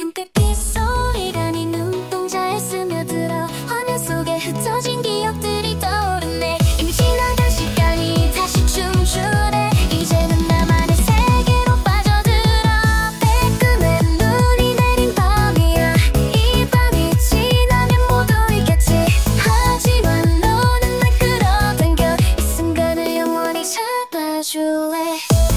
핑크빛 소리가 네 눈동자에 스며들어 화면 속에 흩어진 기억들이 떠오르네. 이미 지나간 시간이 다시 춤추네. 이제는 나만의 세계로 빠져들어. 매끈한 눈이 내린 밤이야. 이 밤이 지나면 모두 잊겠지. 하지만 너는 날 끌어당겨 이 순간을 영원히 잡아줄래.